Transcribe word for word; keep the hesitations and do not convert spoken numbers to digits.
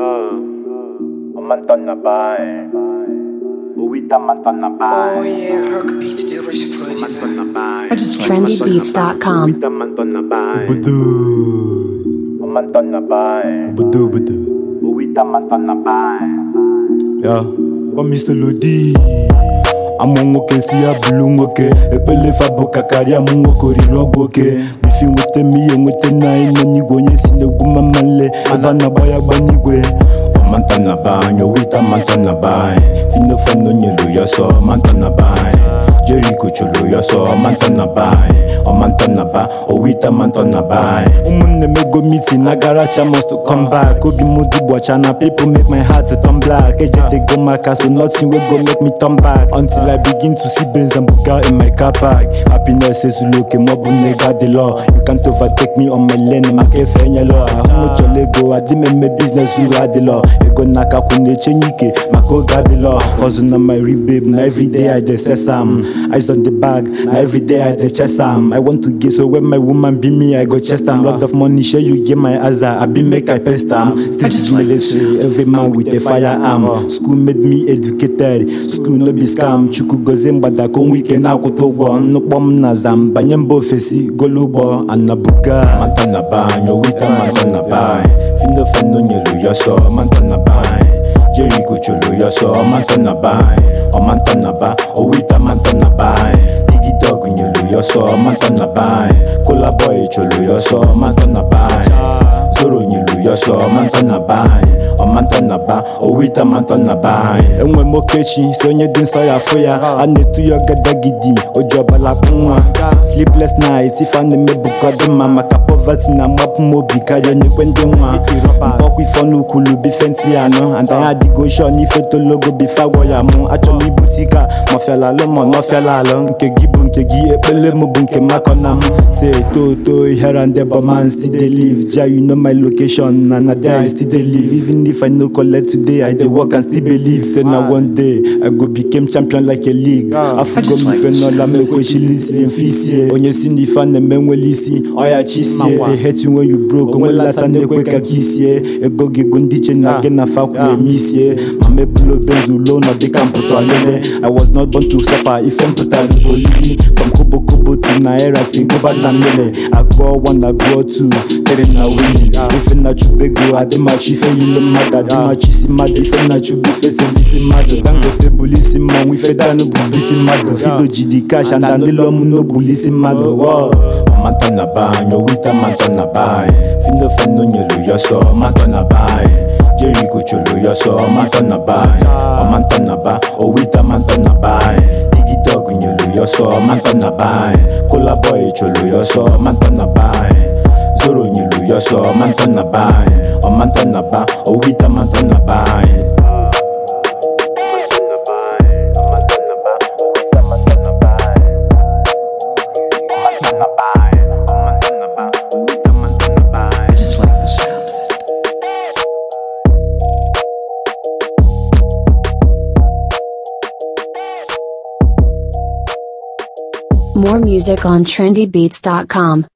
Oh yeah, rock beat the rich producer. trendy beats dot com. Obodo Obodo Obodo Ya, kwa mister Lodi Amụ nwoke si ya bụlụ nwoke Ekpele fabụ ka karịa mụ nwoke oriri ọgwụ oke Bifi nwete m ihe nwete na ime n'igwe onye si n'egwu mama nle Ebe a na-agba ya gba n'igwe Ọmanta na bany, owita manta na bany Finofano nyelu ya so, manta na bany Jericho chulu ya so, manta na bany Ọmanta na ba, owita manta na bany Umunne me go meeting, Agaracha must to come back Obi mudi bochana, people make my heart to turn black Eje they go maka, so nothing will go make me turn back Until I begin to see Benz and Buga in my car park Happiness is look, mobu nega the law You can't overtake me on my lane, ma kefe nye law Ahumo chole go, adime me business, you are the law Ego naka kune chenyike, mako got the law Hustle na my rebabe, na everyday I dey sesam Eyes on the bag, na everyday I dey chest am I want to get so when my woman be me, I go chest am Lot of money, share you get my azar, I be make I pest am State is military, every man with a firearm School made me educated, school no be scam Chuku goze mbada kon weekend na kutogwa No pom na zam, banyembo fesi, golubo Anabuga, mantana banyo, wita mantana bany Fino fano nyelu yaso, mantana bany Jericho chulu yaso, mantana bany O mantana ba, o wita mantana bany Digi dog nyelu yaso, mantana bany Kola boy chulu yaso, mantana bany Zoro nyelu yaso, mantana bany O mantana ba, o wita mantana bany Enwe mokechi, sonye din soya foya Ane tu yoga dagidi, ojo bala pungwa Sleepless nights, if ane me buka de mama Ka poverty na mapu mobi, kaya ni kwende mwa Mpokwi fonu kulu bi fenti ano And I had the go shon, ife to logo bi fagwa ya mo Actually butika, mafia lalo mo, mafia lalo Nke gibu nke gi, epele mo bunke makona mo Say to to, here and there, but man still they live Ja, you know my location, and I there I still they live Even if I no collect today, I dey work and still believe Say na one day, I go become champion like a league I forgo me fe no la me kwe shilisi mfisie Onye sindi fan ne menwe lisi, oya chisie They hate you when you broke, when last time they kwe kakisie Ego gigundiche na gena fa kwe misie Mame pulo benzu low na de kamputo alele I was not born to suffer, if I'm totally boligi From Kobo Kobo to Naira, to go back na mele I go one, I go two, tere na wili If na chubego, I de ma chife yile mada De ma chisi mada, if na chubi fese lisi mada Tango te bulisi man, we feda no bulisi mada Fido jidi cash, and andelo mu no bulisi mada Manta na banyo, wita manta na bany Fino feno nyelu yaso, manta na bany Jericho chulu yaso, manta na bany O manta na ba, o wita manta na bany Digi dog nyelu yaso, manta na bany Kola boy chulu yaso, manta na bany Zoro nyelu yaso, manta na bany O manta na ba, o wita manta na bany More music on trendy beats dot com.